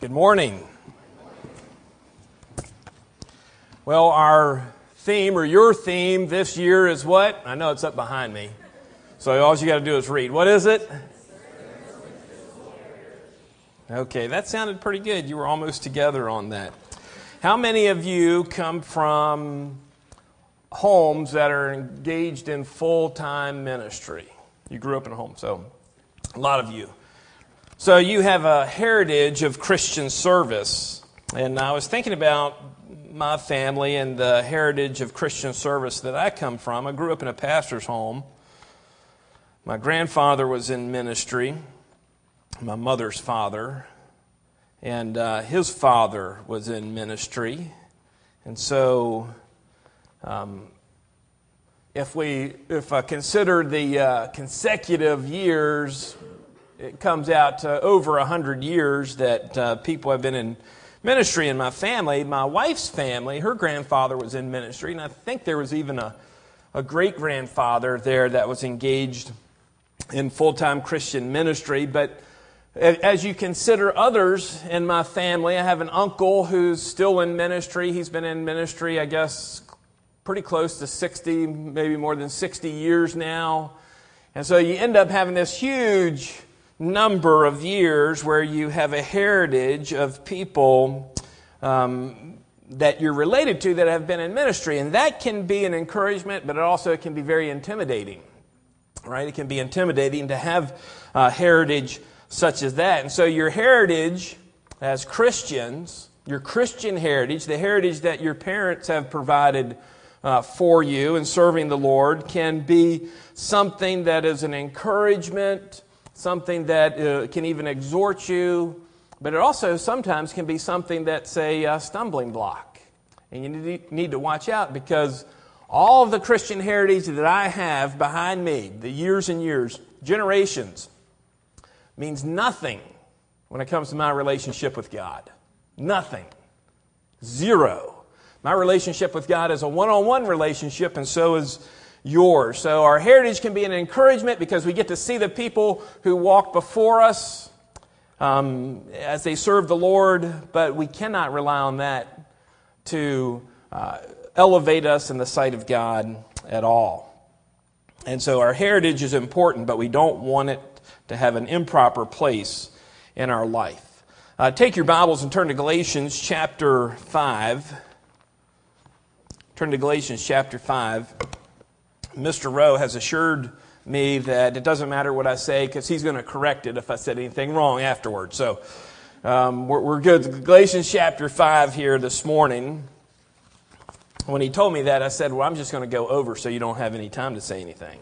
Good morning. Well, our theme, or your theme this year is what? I know it's up behind me. So all you got to do is read. What is it? Okay, that sounded pretty good. You were almost together on that. How many of you come from homes that are engaged in full-time ministry? You grew up in a home, so a lot of you. So you have a heritage of Christian service. And I was thinking about my family and the heritage of Christian service that I come from. I grew up in a pastor's home. My grandfather was in ministry, my mother's father, and his father was in ministry. And so if I consider the consecutive years, it comes out to over 100 years that people have been in ministry in my family. My wife's family, her grandfather was in ministry, and I think there was even a great-grandfather there that was engaged in full-time Christian ministry. But as you consider others in my family, I have an uncle who's still in ministry. He's been in ministry, I guess, pretty close to 60, maybe more than 60 years now. And so you end up having this huge number of years where you have a heritage of people that you're related to that have been in ministry. And that can be an encouragement, but it also can be very intimidating, right? It can be intimidating to have a heritage such as that. And so your heritage as Christians, your Christian heritage, the heritage that your parents have provided for you in serving the Lord, can be something that is an encouragement, something that can even exhort you, but it also sometimes can be something that's a stumbling block. And you need to watch out, because all of the Christian heritage that I have behind me, the years and years, generations, means nothing when it comes to my relationship with God. Nothing. Zero. My relationship with God is a one-on-one relationship, and so is yours. So our heritage can be an encouragement because we get to see the people who walk before us as they serve the Lord, but we cannot rely on that to elevate us in the sight of God at all. And so our heritage is important, but we don't want it to have an improper place in our life. Take your Bibles and turn to Galatians chapter 5. Turn to Galatians chapter 5. Mr. Rowe has assured me that it doesn't matter what I say, because he's going to correct it if I said anything wrong afterwards. So we're good. Galatians chapter 5 here this morning. When he told me that, I said, well, I'm just going to go over so you don't have any time to say anything.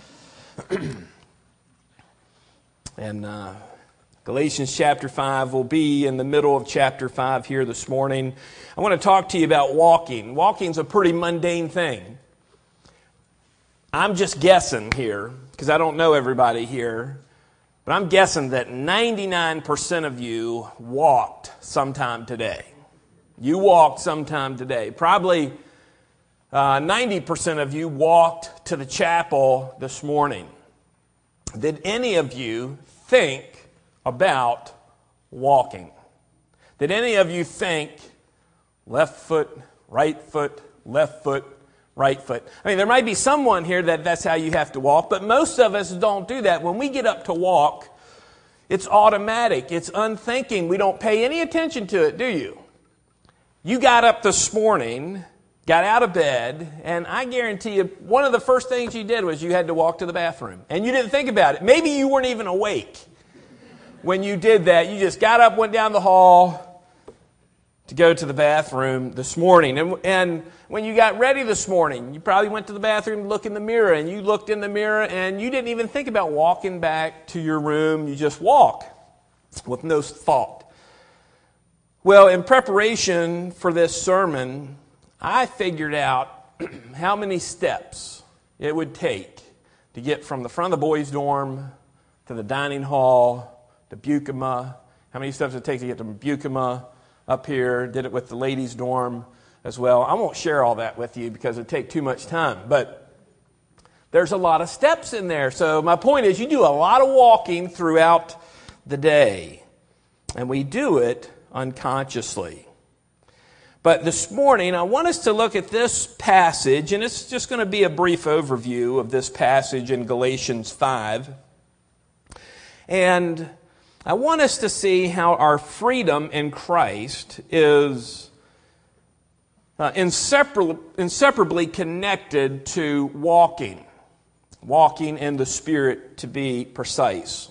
And Galatians chapter 5 will be in the middle of chapter 5 here this morning. I want to talk to you about walking. Walking's a pretty mundane thing. I'm just guessing here, because I don't know everybody here, but I'm guessing that 99% of you walked sometime today. You walked sometime today. Probably 90% of you walked to the chapel this morning. Did any of you think about walking? Did any of you think left foot, right foot, left foot, right foot? I mean, there might be someone here that's how you have to walk, but most of us don't do that. When we get up to walk, it's automatic. It's unthinking. We don't pay any attention to it, do you? You got up this morning, got out of bed, and I guarantee you one of the first things you did was you had to walk to the bathroom. And you didn't think about it. Maybe you weren't even awake when you did that. You just got up, went down the hall to go to the bathroom this morning. And when you got ready this morning, you probably went to the bathroom to look in the mirror, and you looked in the mirror and you didn't even think about walking back to your room. You just walk with no thought. Well, in preparation for this sermon, I figured out how many steps it would take to get from the front of the boys' dorm to the dining hall to Bucama. How many steps it takes to get to Bucama up here? Did it with the ladies' dorm as well. I won't share all that with you because it would take too much time. But there's a lot of steps in there. So my point is, you do a lot of walking throughout the day. And we do it unconsciously. But this morning, I want us to look at this passage, and it's just going to be a brief overview of this passage in Galatians 5. And I want us to see how our freedom in Christ is inseparably connected to walking in the Spirit, to be precise.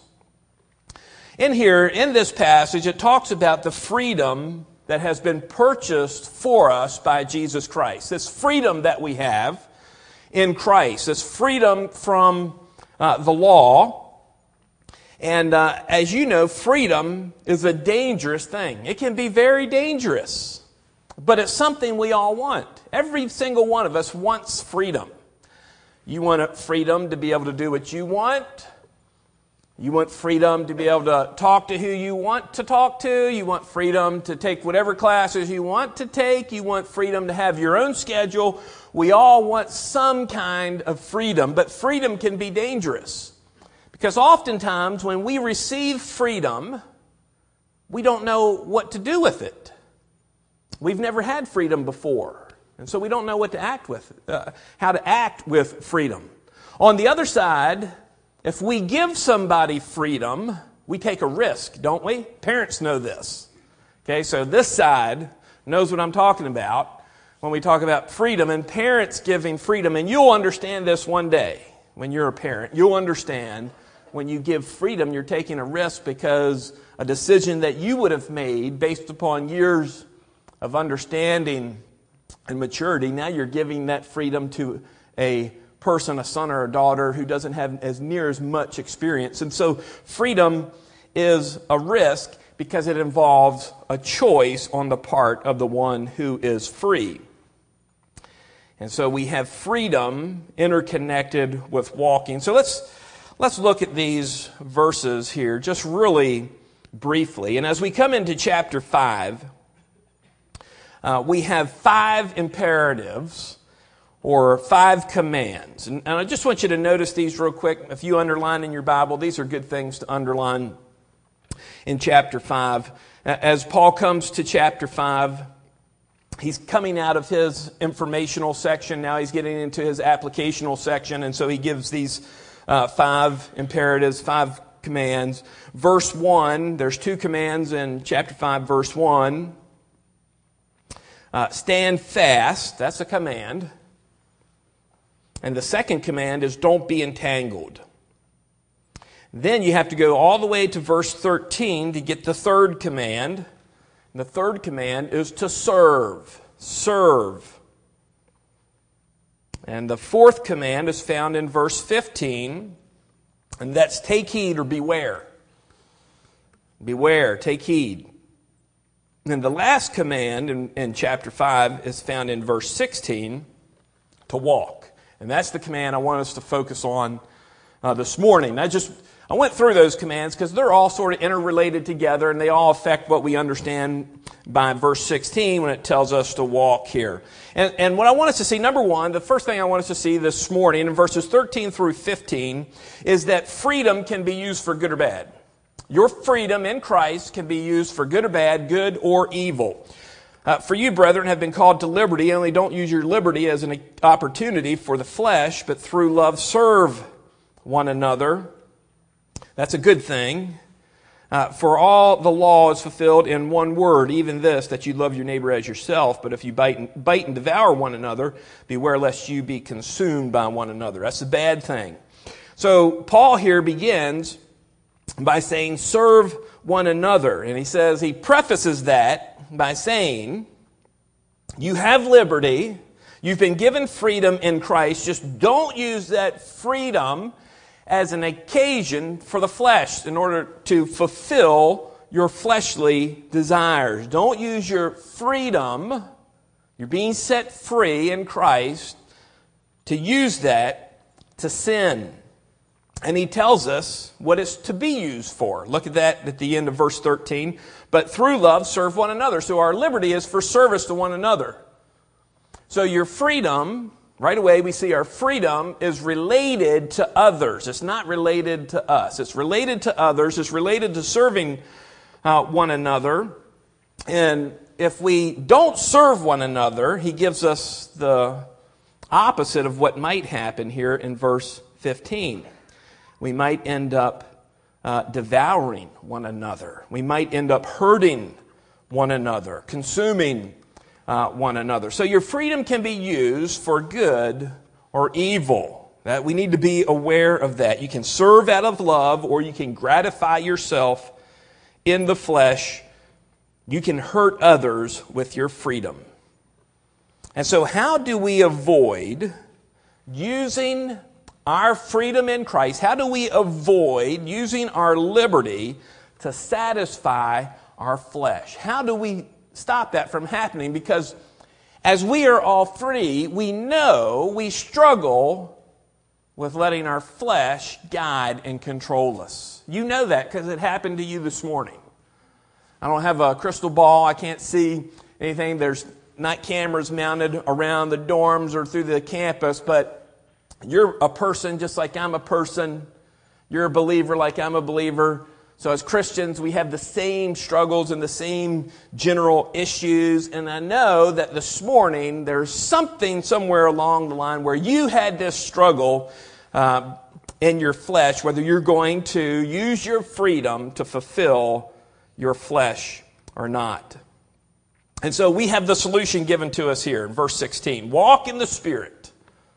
In this passage, it talks about the freedom that has been purchased for us by Jesus Christ. This freedom that we have in Christ, this freedom from the law. And as you know, freedom is a dangerous thing. It can be very dangerous, but it's something we all want. Every single one of us wants freedom. You want freedom to be able to do what you want. You want freedom to be able to talk to who you want to talk to. You want freedom to take whatever classes you want to take. You want freedom to have your own schedule. We all want some kind of freedom, but freedom can be dangerous. Because oftentimes when we receive freedom, we don't know what to do with it. We've never had freedom before, and so we don't know what to act with, how to act with freedom. On the other side, if we give somebody freedom, we take a risk, don't we? Parents know this. Okay, so this side knows what I'm talking about when we talk about freedom and parents giving freedom. And you'll understand this one day when you're a parent. You'll understand when you give freedom, you're taking a risk because a decision that you would have made based upon years of understanding and maturity, now you're giving that freedom to a person, a son or a daughter who doesn't have as near as much experience. And so freedom is a risk because it involves a choice on the part of the one who is free. And so we have freedom interconnected with walking. So let's look at these verses here just really briefly. And as we come into chapter 5, we have 5 imperatives or 5 commands. And I just want you to notice these real quick. If you underline in your Bible, these are good things to underline in chapter 5. As Paul comes to chapter 5, he's coming out of his informational section. Now he's getting into his applicational section. And so he gives these 5 imperatives, 5 commands. Verse 1, there's 2 commands in chapter 5, verse 1. Stand fast, that's a command. And the second command is don't be entangled. Then you have to go all the way to verse 13 to get the third command. And the third command is to serve. Serve. And the fourth command is found in verse 15. And that's take heed or beware. Beware, take heed. And the last command in chapter 5 is found in verse 16, to walk. And that's the command I want us to focus on this morning. I went through those commands because they're all sort of interrelated together and they all affect what we understand by verse 16 when it tells us to walk here. And what I want us to see, number one, the first thing I want us to see this morning in verses 13 through 15 is that freedom can be used for good or bad. Your freedom in Christ can be used for good or bad, good or evil. For you, brethren, have been called to liberty. Only don't use your liberty as an opportunity for the flesh, but through love serve one another. That's a good thing. For all the law is fulfilled in one word, even this, that you love your neighbor as yourself. But if you bite and devour one another, beware lest you be consumed by one another. That's a bad thing. So Paul here begins by saying, serve one another. And he prefaces that by saying, you have liberty, you've been given freedom in Christ, just don't use that freedom as an occasion for the flesh in order to fulfill your fleshly desires. Don't use your freedom, you're being set free in Christ, to use that to sin. And he tells us what it's to be used for. Look at that at the end of verse 13. But through love, serve one another. So our liberty is for service to one another. So your freedom, right away we see our freedom is related to others. It's not related to us. It's related to others. It's related to serving one another. And if we don't serve one another, he gives us the opposite of what might happen here in verse 15. We might end up devouring one another. We might end up hurting one another, consuming one another. So your freedom can be used for good or evil. That we need to be aware of that. You can serve out of love, or you can gratify yourself in the flesh. You can hurt others with your freedom. And so how do we avoid using our freedom in Christ? How do we avoid using our liberty to satisfy our flesh? How do we stop that from happening? Because as we are all free, we know we struggle with letting our flesh guide and control us. You know that because it happened to you this morning. I don't have a crystal ball. I can't see anything. There's night cameras mounted around the dorms or through the campus, but you're a person just like I'm a person. You're a believer like I'm a believer. So as Christians, we have the same struggles and the same general issues. And I know that this morning there's something somewhere along the line where you had this struggle in your flesh, whether you're going to use your freedom to fulfill your flesh or not. And so we have the solution given to us here in verse 16. Walk in the Spirit.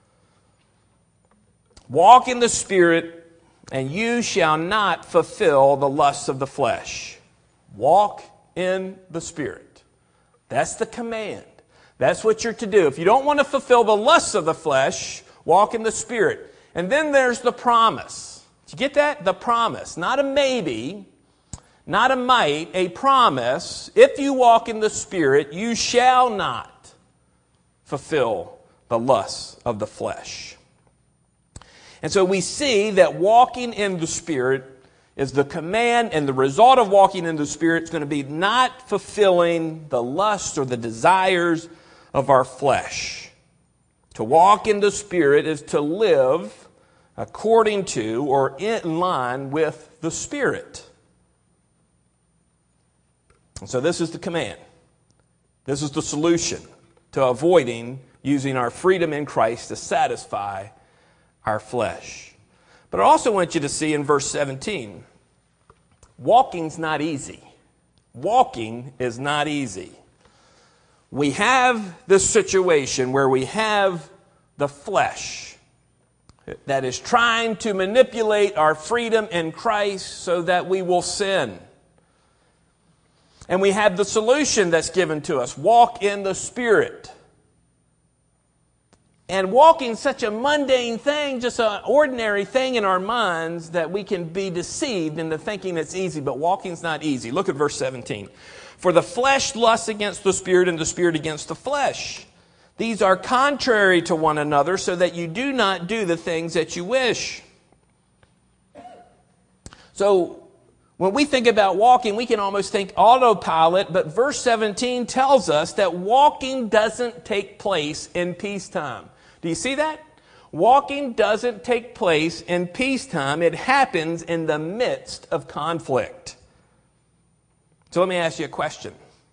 Walk in the Spirit, and you shall not fulfill the lusts of the flesh. Walk in the Spirit. That's the command. That's what you're to do. If you don't want to fulfill the lusts of the flesh, walk in the Spirit. And then there's the promise. Did you get that? The promise. Not a maybe, not a might, a promise. If you walk in the Spirit, you shall not fulfill the lusts of the flesh. And so we see that walking in the Spirit is the command, and the result of walking in the Spirit is going to be not fulfilling the lusts or the desires of our flesh. To walk in the Spirit is to live according to or in line with the Spirit. And so this is the command. This is the solution to avoiding using our freedom in Christ to satisfy our flesh. But I also want you to see in verse 17, walking's not easy. Walking is not easy. We have this situation where we have the flesh that is trying to manipulate our freedom in Christ so that we will sin. And we have the solution that's given to us. Walk in the Spirit. And walking is such a mundane thing, just an ordinary thing in our minds that we can be deceived into thinking it's easy. But walking's not easy. Look at verse 17. For the flesh lusts against the Spirit, and the Spirit against the flesh. These are contrary to one another, so that you do not do the things that you wish. So when we think about walking, we can almost think autopilot, but verse 17 tells us that walking doesn't take place in peacetime. Do you see that? Walking doesn't take place in peacetime. It happens in the midst of conflict. So let me ask you a question.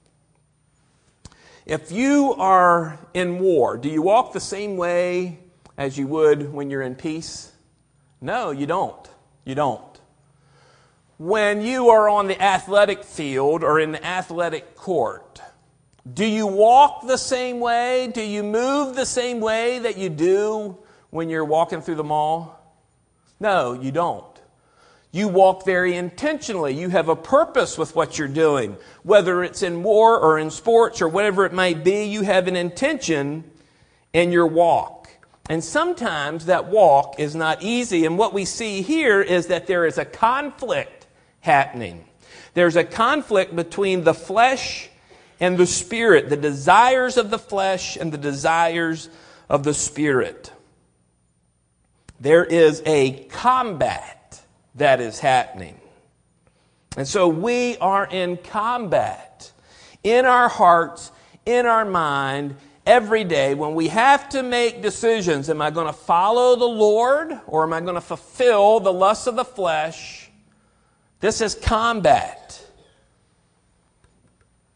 If you are in war, do you walk the same way as you would when you're in peace? No, you don't. You don't. When you are on the athletic field or in the athletic court, do you walk the same way? Do you move the same way that you do when you're walking through the mall? No, you don't. You walk very intentionally. You have a purpose with what you're doing. Whether it's in war or in sports or whatever it might be, you have an intention in your walk. And sometimes that walk is not easy. And what we see here is that there is a conflict happening. There's a conflict between the flesh and the Spirit, the desires of the flesh and the desires of the Spirit. There is a combat that is happening. And so we are in combat in our hearts, in our mind, every day when we have to make decisions. Am I going to follow the Lord, or am I going to fulfill the lusts of the flesh? This is combat.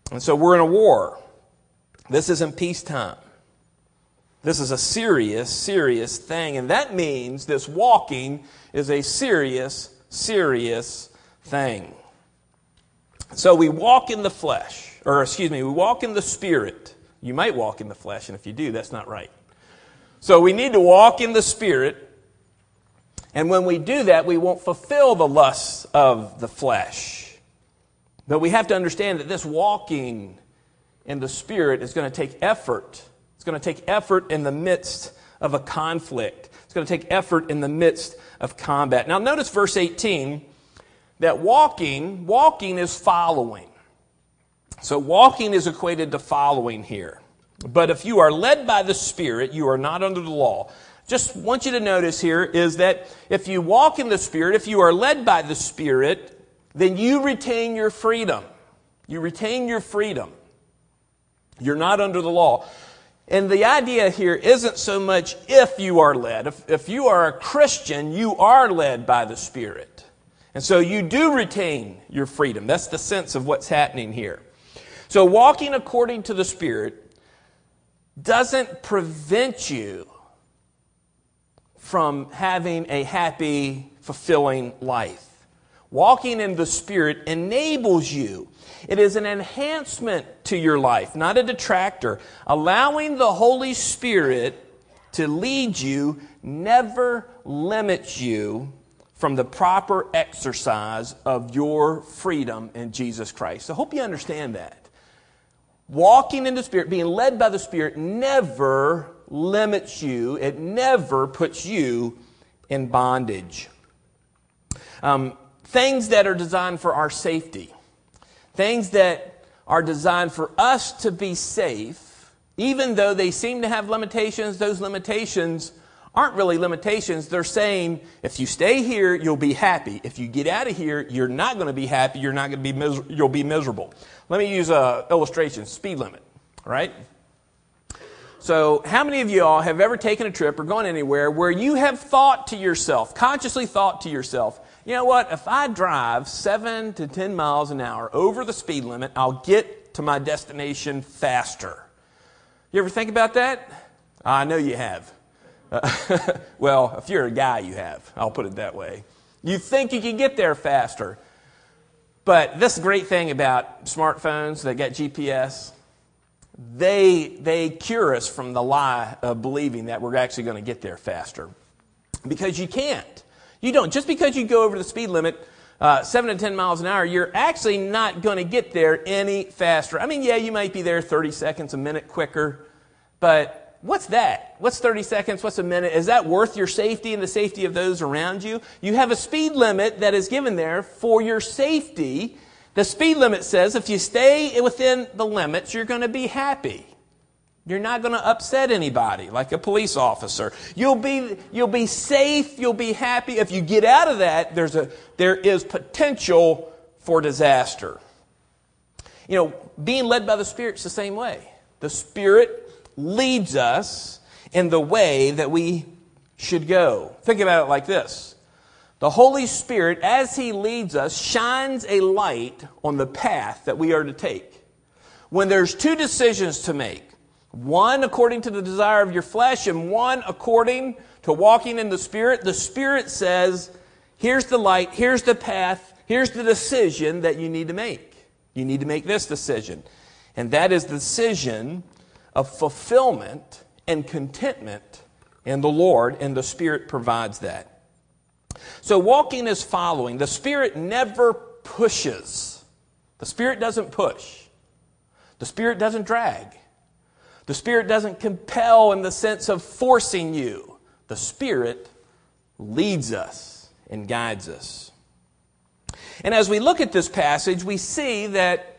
And so we're in a war. This isn't peacetime. This is a serious, serious thing. And that means this walking is a serious, serious thing. So we walk in the flesh, we walk in the Spirit. You might walk in the flesh, and if you do, that's not right. So we need to walk in the Spirit. And when we do that, we won't fulfill the lusts of the flesh. But we have to understand that this walking in the Spirit is going to take effort. It's going to take effort in the midst of a conflict. It's going to take effort in the midst of combat. Now notice verse 18, that walking is following. So walking is equated to following here. But if you are led by the Spirit, you are not under the law. Just want you to notice here is that if you walk in the Spirit, if you are led by the Spirit, then you retain your freedom. You retain your freedom. You're not under the law. And the idea here isn't so much if you are led. If you are a Christian, you are led by the Spirit. And so you do retain your freedom. That's the sense of what's happening here. So walking according to the Spirit doesn't prevent you from having a happy, fulfilling life. Walking in the Spirit enables you. It is an enhancement to your life, not a detractor. Allowing the Holy Spirit to lead you never limits you from the proper exercise of your freedom in Jesus Christ. I hope you understand that. Walking in the Spirit, being led by the Spirit, never limits you. It never puts you in bondage. Things that are designed for our safety, things that are designed for us to be safe, even though they seem to have limitations, those limitations aren't really limitations. They're saying, if you stay here, you'll be happy. If you get out of here, you're not going to be happy. You're not going to be you'll be miserable. Let me use an illustration, speed limit, all right? So how many of you all have ever taken a trip or gone anywhere where you have thought to yourself, consciously thought to yourself, you know what, if I drive 7 to 10 miles an hour over the speed limit, I'll get to my destination faster. You ever think about that? I know you have. Well, if you're a guy, you have. I'll put it that way. You think you can get there faster. But this great thing about smartphones that got GPS, they cure us from the lie of believing that we're actually going to get there faster. Because you can't. You don't. Just because you go over the speed limit 7 to 10 miles an hour, you're actually not going to get there any faster. I mean, yeah, you might be there 30 seconds, a minute quicker, but what's that? What's 30 seconds? What's a minute? Is that worth your safety and the safety of those around you? You have a speed limit that is given there for your safety. The speed limit says if you stay within the limits, you're going to be happy. You're not going to upset anybody like a police officer. You'll be safe. You'll be happy. If you get out of that, there is potential for disaster. You know, being led by the Spirit's the same way. The Spirit leads us in the way that we should go. Think about it like this. The Holy Spirit, as He leads us, shines a light on the path that we are to take. When there's two decisions to make, one according to the desire of your flesh and one according to walking in the Spirit says, here's the light, here's the path, here's the decision that you need to make. You need to make this decision. And that is the decision of fulfillment and contentment in the Lord, and the Spirit provides that. So walking is following. The Spirit never pushes. The Spirit doesn't push. The Spirit doesn't drag. The Spirit doesn't compel in the sense of forcing you. The Spirit leads us and guides us. And as we look at this passage, we see that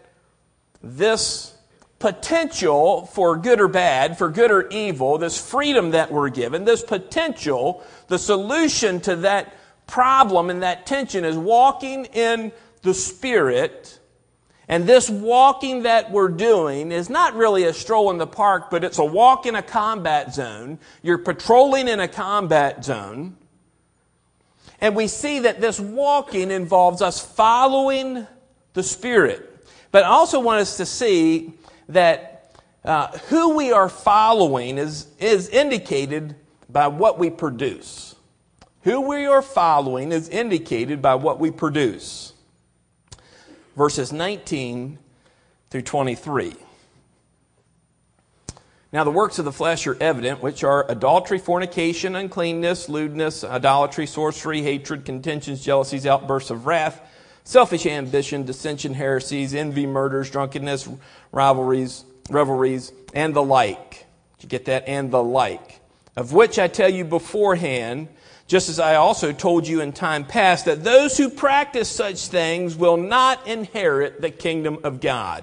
this potential for good or bad, for good or evil, this freedom that we're given, this potential, the solution to that problem and that tension is walking in the Spirit. And this walking that we're doing is not really a stroll in the park, but it's a walk in a combat zone. You're patrolling in a combat zone. And we see that this walking involves us following the Spirit. But I also want us to see that who we are following is indicated by what we produce. Who we are following is indicated by what we produce. Verses 19 through 23. Now the works of the flesh are evident, which are adultery, fornication, uncleanness, lewdness, idolatry, sorcery, hatred, contentions, jealousies, outbursts of wrath, selfish ambition, dissension, heresies, envy, murders, drunkenness, revelries, and the like. Did you get that? And the like. Of which I tell you beforehand, just as I also told you in time past, that those who practice such things will not inherit the kingdom of God.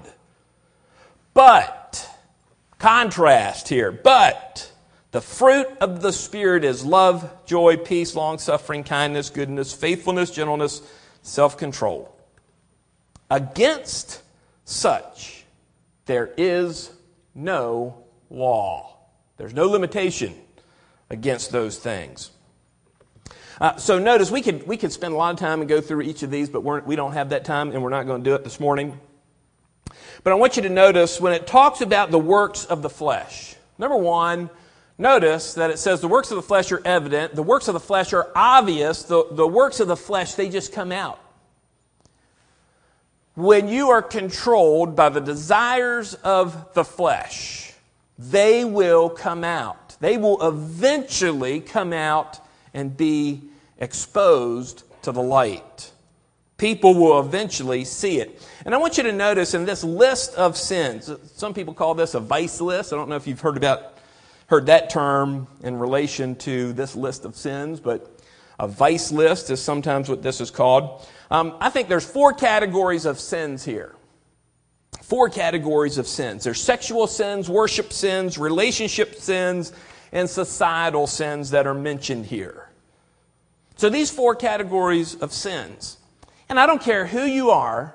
But, contrast here, but the fruit of the Spirit is love, joy, peace, long-suffering, kindness, goodness, faithfulness, gentleness, self-control. Against such there is no law. There's no limitation against those things. So notice we could spend a lot of time and go through each of these, but we don't have that time, and we're not going to do it this morning. But I want you to notice when it talks about the works of the flesh. Number one, notice that it says the works of the flesh are evident. The works of the flesh are obvious. The works of the flesh, they just come out. When you are controlled by the desires of the flesh, they will come out. They will eventually come out and be exposed to the light. People will eventually see it. And I want you to notice in this list of sins, some people call this a vice list. I don't know if you've heard that term in relation to this list of sins, but a vice list is sometimes what this is called. I think there's 4 categories of sins here. 4 categories of sins. There's sexual sins, worship sins, relationship sins, and societal sins that are mentioned here. So these 4 categories of sins. And I don't care who you are,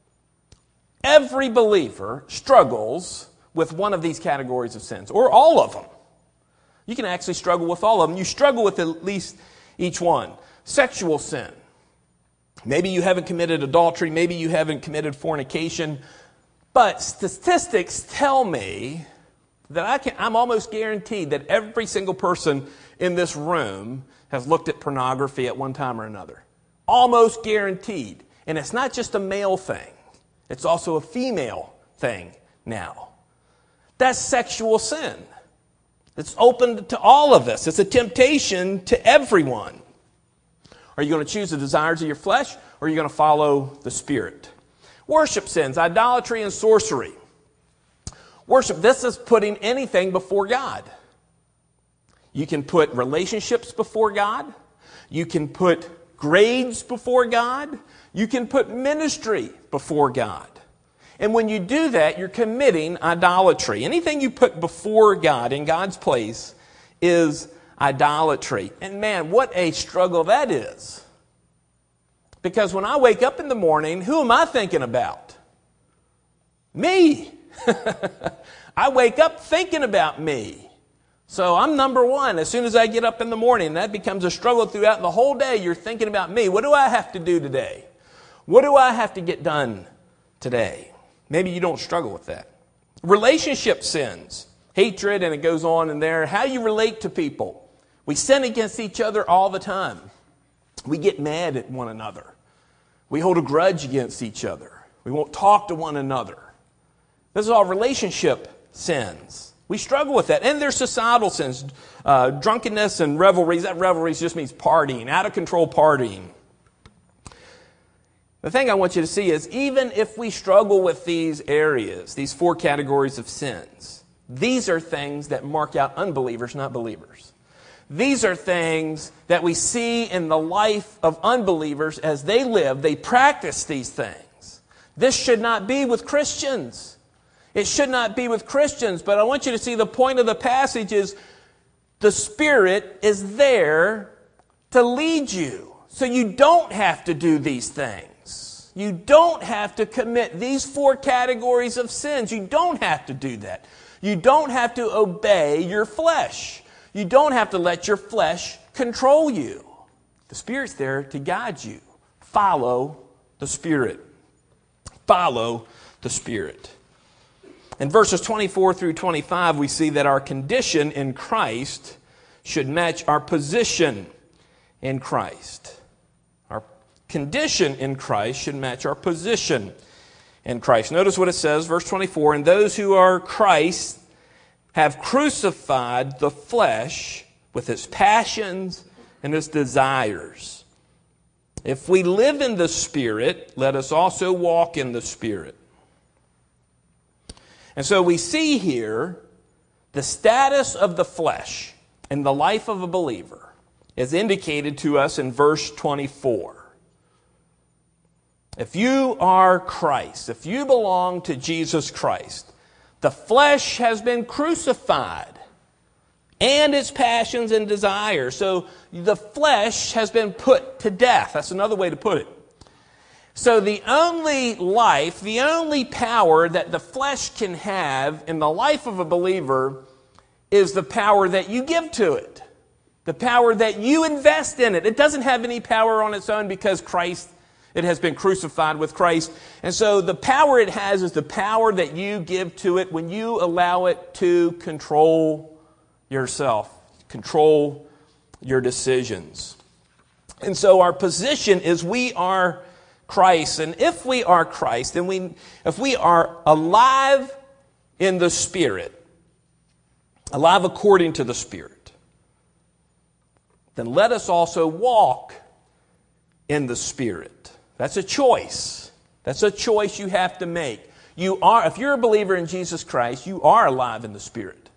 every believer struggles with one of these categories of sins, or all of them. You can actually struggle with all of them. You struggle with at least each one. Sexual sin. Maybe you haven't committed adultery, maybe you haven't committed fornication, but statistics tell me that I'm almost guaranteed that every single person in this room has looked at pornography at one time or another. Almost guaranteed. And it's not just a male thing. It's also a female thing now. That's sexual sin. It's open to all of us. It's a temptation to everyone. Are you going to choose the desires of your flesh, or are you going to follow the Spirit? Worship sins, idolatry and sorcery. Worship, this is putting anything before God. You can put relationships before God. You can put grades before God. You can put ministry before God. And when you do that, you're committing idolatry. Anything you put before God in God's place is idolatry. And man, what a struggle that is. Because when I wake up in the morning, who am I thinking about? Me. I wake up thinking about me. So I'm number one. As soon as I get up in the morning, that becomes a struggle throughout the whole day. You're thinking about me. What do I have to do today? What do I have to get done today? Maybe you don't struggle with that. Relationship sins, hatred, and it goes on in there. How you relate to people. We sin against each other all the time. We get mad at one another. We hold a grudge against each other. We won't talk to one another. This is all relationship sins. We struggle with that. And there's societal sins, drunkenness and revelries. That revelries just means partying, out of control partying. The thing I want you to see is even if we struggle with these areas, these 4 categories of sins, these are things that mark out unbelievers, not believers. These are things that we see in the life of unbelievers as they live. They practice these things. This should not be with Christians. It should not be with Christians, but I want you to see the point of the passage is the Spirit is there to lead you. So you don't have to do these things. You don't have to commit these 4 categories of sins. You don't have to do that. You don't have to obey your flesh. You don't have to let your flesh control you. The Spirit's there to guide you. Follow the Spirit. Follow the Spirit. In verses 24 through 25, we see that our condition in Christ should match our position in Christ. Our condition in Christ should match our position in Christ. Notice what it says, verse 24, "And those who are Christ have crucified the flesh with its passions and its desires. If we live in the Spirit, let us also walk in the Spirit." And so we see here the status of the flesh in the life of a believer is indicated to us in verse 24. If you are Christ, if you belong to Jesus Christ, the flesh has been crucified and its passions and desires. So the flesh has been put to death. That's another way to put it. So the only life, the only power that the flesh can have in the life of a believer is the power that you give to it. The power that you invest in it. It doesn't have any power on its own because it has been crucified with Christ. And so the power it has is the power that you give to it when you allow it to control yourself, control your decisions. And so our position is we are Christ. And if we are Christ, then if we are alive in the Spirit, alive according to the Spirit, then let us also walk in the Spirit. That's a choice. That's a choice you have to make. If you're a believer in Jesus Christ, you are alive in the Spirit.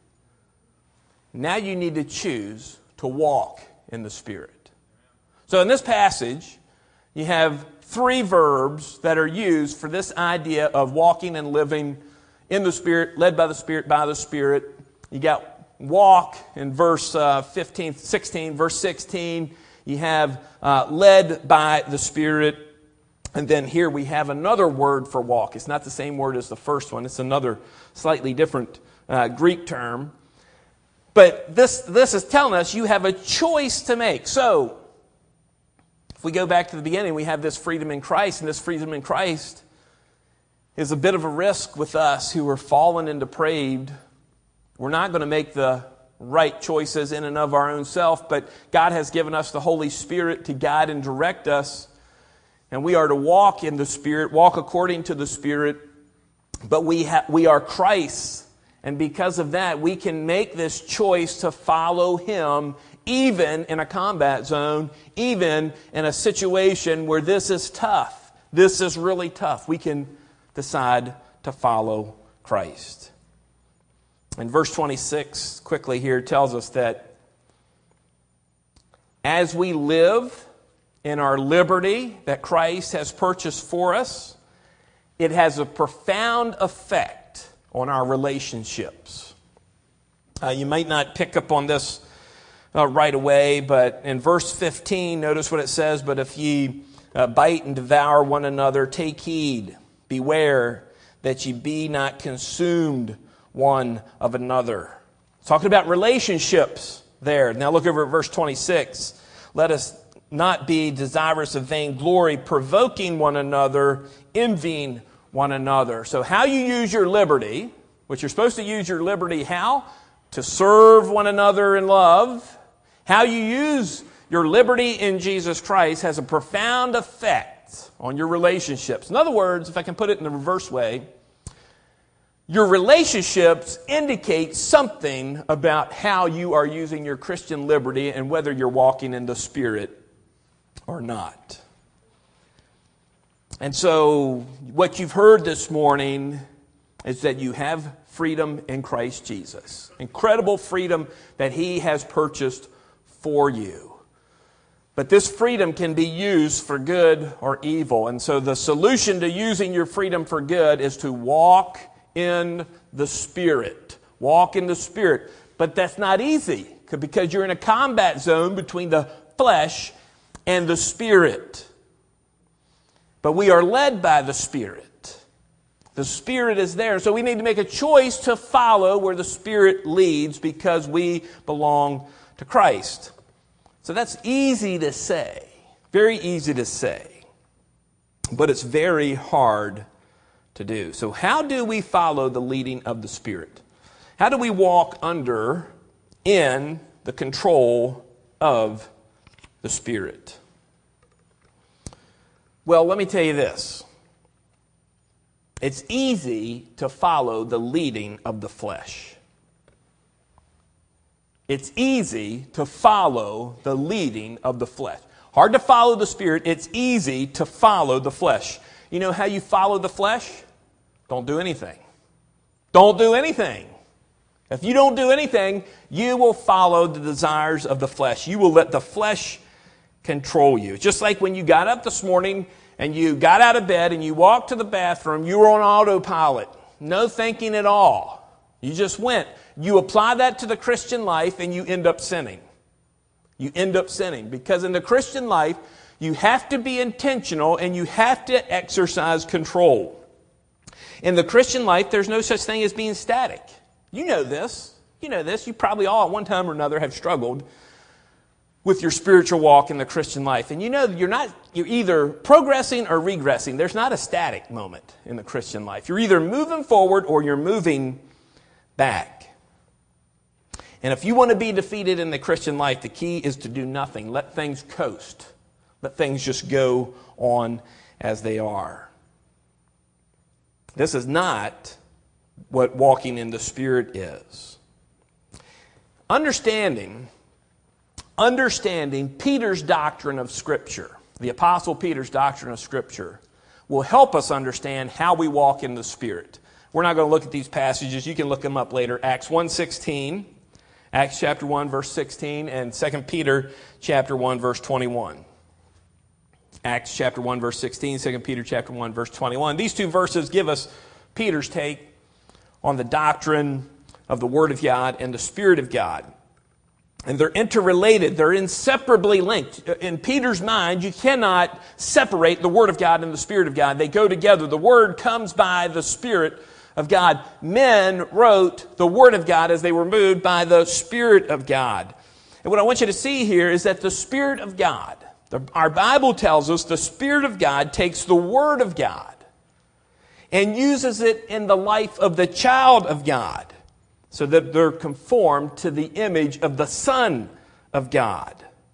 Now you need to choose to walk in the Spirit. So in this passage, you have 3 verbs that are used for this idea of walking and living in the Spirit, led by the Spirit, by the Spirit. You got walk in verse 16. Verse 16, you have led by the Spirit. And then here we have another word for walk. It's not the same word as the first one. It's another slightly different Greek term. But this is telling us you have a choice to make. So, if we go back to the beginning, we have this freedom in Christ, and this freedom in Christ is a bit of a risk with us who are fallen and depraved. We're not going to make the right choices in and of our own self, but God has given us the Holy Spirit to guide and direct us, and we are to walk in the Spirit, walk according to the Spirit, but we are Christ, and because of that, we can make this choice to follow Him even in a combat zone, even in a situation where this is tough. This is really tough. We can decide to follow Christ. And verse 26, quickly here, tells us that as we live in our liberty that Christ has purchased for us, it has a profound effect on our relationships. You might not pick up on this right away, but in verse 15, notice what it says, "But if ye bite and devour one another, take heed, beware that ye be not consumed one of another." It's talking about relationships there. Now look over at verse 26. "Let us not be desirous of vainglory, provoking one another, envying one another." So how you use your liberty, which you're supposed to use your liberty how? To serve one another in love. How you use your liberty in Jesus Christ has a profound effect on your relationships. In other words, if I can put it in the reverse way, your relationships indicate something about how you are using your Christian liberty and whether you're walking in the Spirit or not. And so what you've heard this morning is that you have freedom in Christ Jesus. Incredible freedom that He has purchased for you. But this freedom can be used for good or evil. And so the solution to using your freedom for good is to walk in the Spirit. Walk in the Spirit. But that's not easy because you're in a combat zone between the flesh and the Spirit. But we are led by the Spirit. The Spirit is there. So we need to make a choice to follow where the Spirit leads because we belong to Christ. So that's easy to say. Very easy to say. But it's very hard to do. So how do we follow the leading of the Spirit? How do we walk in the control of the Spirit? Well, let me tell you this. It's easy to follow the leading of the flesh. It's easy to follow the leading of the flesh. Hard to follow the Spirit. It's easy to follow the flesh. You know how you follow the flesh? Don't do anything. Don't do anything. If you don't do anything, you will follow the desires of the flesh. You will let the flesh control you. Just like when you got up this morning and you got out of bed and you walked to the bathroom, you were on autopilot. No thinking at all. You just went. You apply that to the Christian life and you end up sinning. You end up sinning because in the Christian life, you have to be intentional and you have to exercise control. In the Christian life, there's no such thing as being static. You know this. You know this. You probably all at one time or another have struggled with your spiritual walk in the Christian life. And you know you're either progressing or regressing. There's not a static moment in the Christian life. You're either moving forward or you're moving back. And if you want to be defeated in the Christian life, the key is to do nothing. Let things coast. Let things just go on as they are. This is not what walking in the Spirit is. Understanding Peter's doctrine of Scripture, the Apostle Peter's doctrine of Scripture, will help us understand how we walk in the Spirit. We're not going to look at these passages. You can look them up later. Acts 1:16, Acts chapter 1, verse 16, and 2 Peter chapter 1, verse 21. Acts chapter 1, verse 16, 2 Peter chapter 1, verse 21. These two verses give us Peter's take on the doctrine of the Word of God and the Spirit of God. And they're interrelated. They're inseparably linked. In Peter's mind, you cannot separate the Word of God and the Spirit of God. They go together. The Word comes by the Spirit of God. Men wrote the Word of God as they were moved by the Spirit of God. And what I want you to see here is that the Spirit of God, our Bible tells us the Spirit of God takes the Word of God and uses it in the life of the child of God so that they're conformed to the image of the Son of God.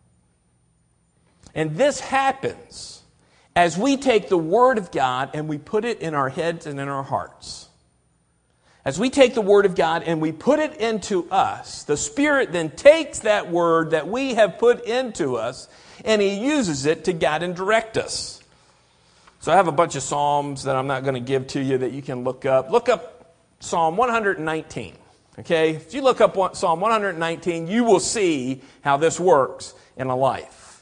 And this happens as we take the Word of God and we put it in our heads and in our hearts. As we take the Word of God and we put it into us, the Spirit then takes that Word that we have put into us and He uses it to guide and direct us. So I have a bunch of Psalms that I'm not going to give to you that you can look up. Look up Psalm 119. Okay? If you look up Psalm 119, you will see how this works in a life.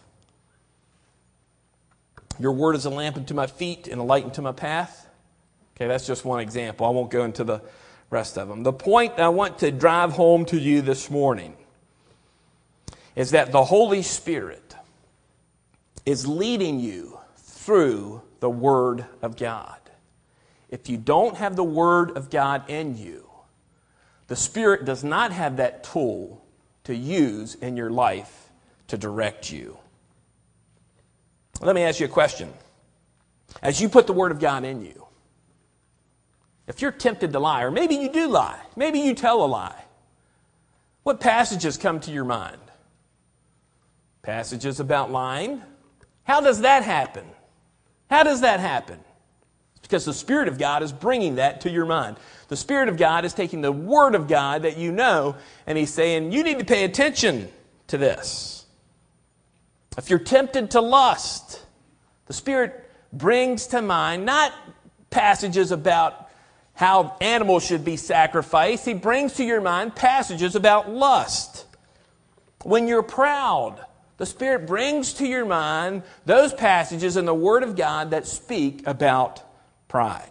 Your word is a lamp unto my feet and a light unto my path. Okay, that's just one example. I won't go into the rest of them. The point I want to drive home to you this morning is that the Holy Spirit is leading you through the Word of God. If you don't have the Word of God in you, the Spirit does not have that tool to use in your life to direct you. Let me ask you a question. As you put the Word of God in you, if you're tempted to lie, or maybe you do lie, maybe you tell a lie, what passages come to your mind? Passages about lying? How does that happen? How does that happen? It's because the Spirit of God is bringing that to your mind. The Spirit of God is taking the Word of God that you know, and He's saying, you need to pay attention to this. If you're tempted to lust, the Spirit brings to mind not passages about how animals should be sacrificed. He brings to your mind passages about lust. When you're proud, the Spirit brings to your mind those passages in the Word of God that speak about pride.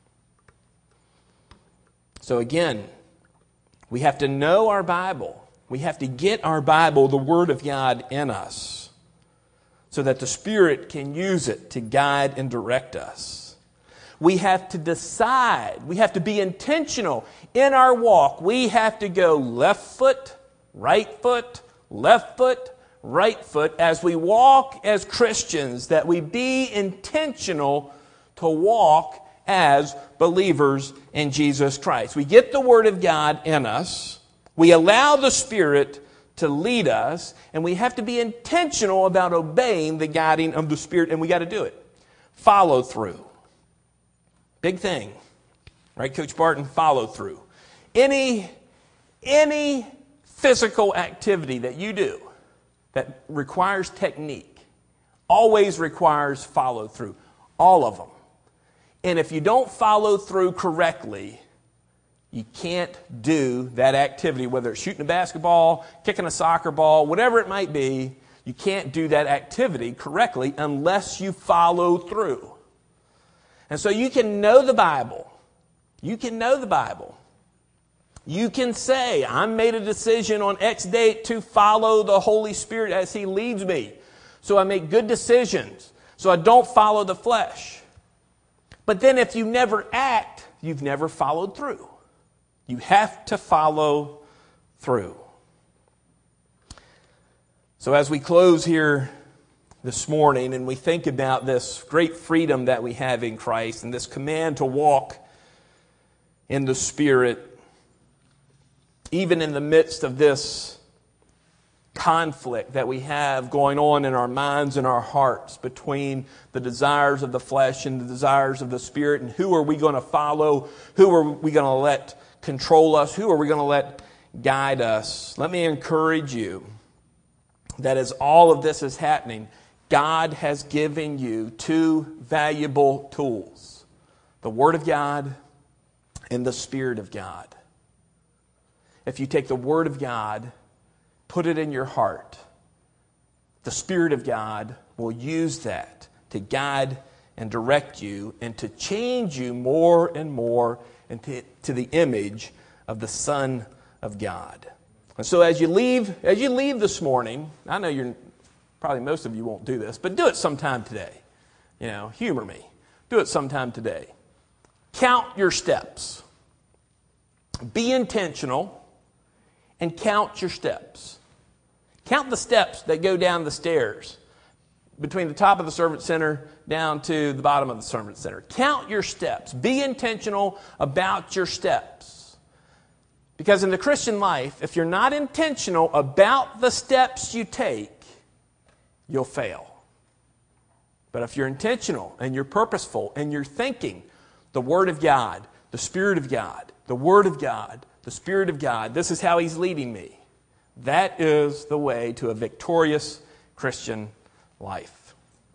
So again, we have to know our Bible. We have to get our Bible, the Word of God, in us so that the Spirit can use it to guide and direct us. We have to decide. We have to be intentional in our walk. We have to go left foot, right foot, left foot, right foot as we walk as Christians, that we be intentional to walk as believers in Jesus Christ. We get the Word of God in us. We allow the Spirit to lead us, and we have to be intentional about obeying the guiding of the Spirit, and we got to do it. Follow through. Big thing. Right, Coach Barton? Follow through. Any physical activity that you do that requires technique always requires follow through. All of them. And if you don't follow through correctly, you can't do that activity, whether it's shooting a basketball, kicking a soccer ball, whatever it might be. You can't do that activity correctly unless you follow through. And so you can know the Bible. You can know the Bible. You can say, I made a decision on X date to follow the Holy Spirit as He leads me. So I make good decisions. So I don't follow the flesh. But then if you never act, you've never followed through. You have to follow through. So as we close here this morning and we think about this great freedom that we have in Christ and this command to walk in the Spirit, even in the midst of this conflict that we have going on in our minds and our hearts between the desires of the flesh and the desires of the Spirit, and who are we going to follow, who are we going to let control us, who are we going to let guide us. Let me encourage you that as all of this is happening, God has given you two valuable tools: the Word of God and the Spirit of God. If you take the Word of God, put it in your heart, the Spirit of God will use that to guide and direct you and to change you more and more into the image of the Son of God. And so as you leave this morning, I know probably most of you won't do this, but do it sometime today. Humor me. Do it sometime today. Count your steps. Be intentional and count your steps. Count the steps that go down the stairs between the top of the Servant Center down to the bottom of the Servant Center. Count your steps. Be intentional about your steps. Because in the Christian life, if you're not intentional about the steps you take, you'll fail. But if you're intentional and you're purposeful and you're thinking the Word of God, the Spirit of God, the Word of God, the Spirit of God, this is how He's leading me. That is the way to a victorious Christian life.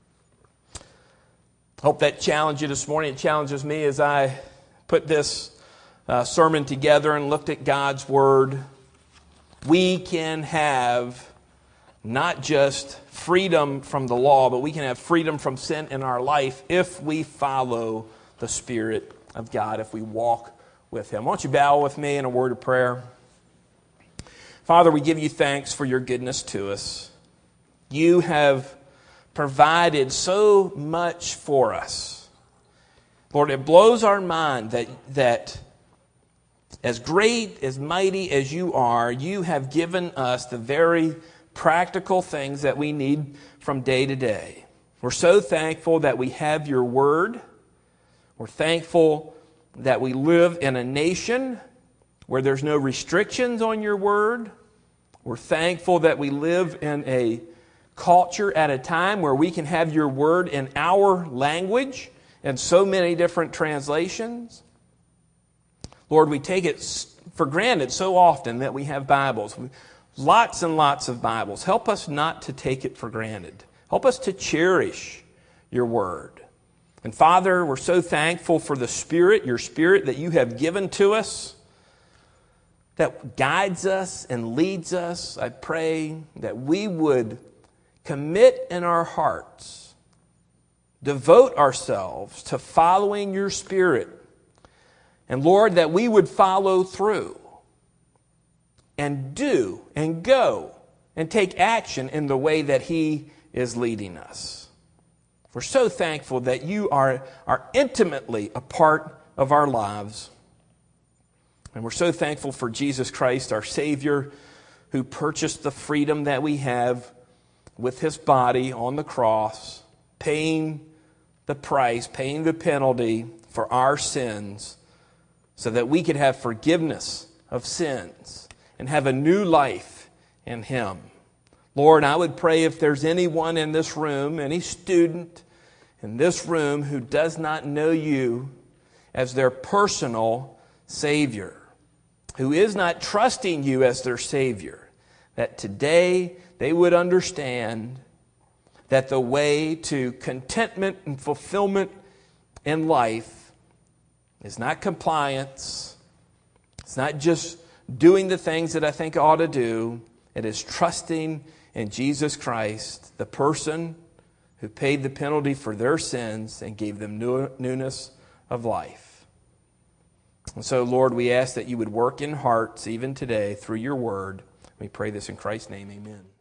Hope that challenged you this morning. It challenges me as I put this sermon together and looked at God's Word. We can have not just freedom from the law, but we can have freedom from sin in our life if we follow the Spirit of God, if we walk with Him. Won't you bow with me in a word of prayer? Father, we give you thanks for your goodness to us. You have provided so much for us. Lord, it blows our mind that as great, as mighty as you are, you have given us the very practical things that we need from day to day. We're so thankful that we have your Word. We're thankful that we live in a nation where there's no restrictions on your Word. We're thankful that we live in a culture at a time where we can have your Word in our language and so many different translations. Lord, we take it for granted so often that we have Bibles. Lots and lots of Bibles. Help us not to take it for granted. Help us to cherish your Word. And Father, we're so thankful for the Spirit, your Spirit that you have given to us, that guides us and leads us. I pray that we would commit in our hearts, devote ourselves to following your Spirit. And Lord, that we would follow through and do and go and take action in the way that He is leading us. We're so thankful that you are intimately a part of our lives. And we're so thankful for Jesus Christ, our Savior, who purchased the freedom that we have with His body on the cross, paying the price, paying the penalty for our sins so that we could have forgiveness of sins and have a new life in Him. Lord, I would pray if there's anyone in this room, any student in this room who does not know You as their personal Savior, who is not trusting You as their Savior, that today they would understand that the way to contentment and fulfillment in life is not compliance. It's not just doing the things that I think I ought to do. It is trusting in Jesus Christ, the person who paid the penalty for their sins and gave them newness of life. And so, Lord, we ask that You would work in hearts even today through Your word. We pray this in Christ's name, amen.